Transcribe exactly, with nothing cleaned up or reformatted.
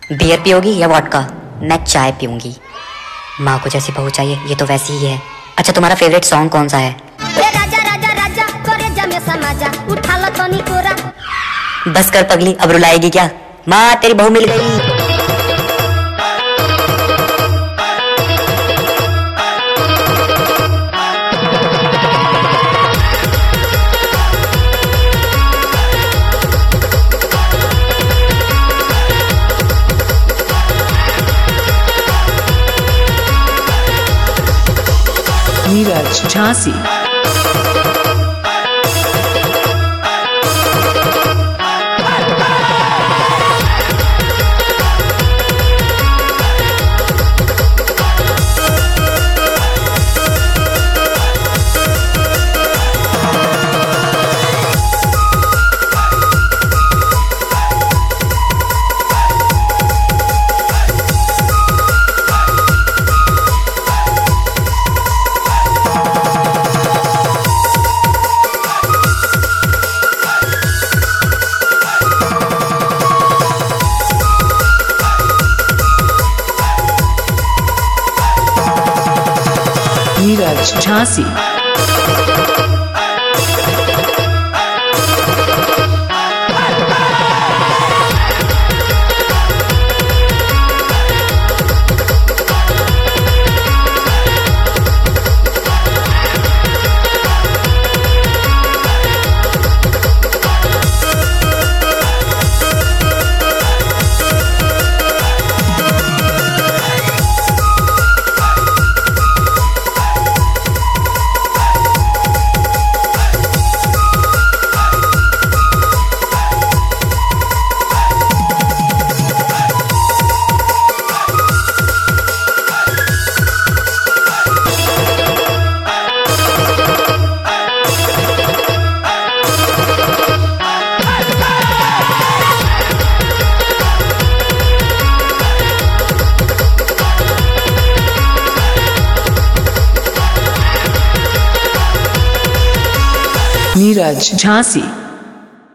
Beer पियोगी या vodka? मैं चाय पीऊंगी। माँ को जैसी बहू चाहिए, ये तो वैसी ही है। अच्छा, तुम्हारा फेवरेट सॉन्ग कौन सा है? राजा राजा राजा करे जमे समाजा उठा लो तनी कोरा। बस कर पगली, अब रुलाएगी क्या? माँ तेरी बहू मिल गई। नीरज झांसी। नीरज झांसी। नीरज झांसी।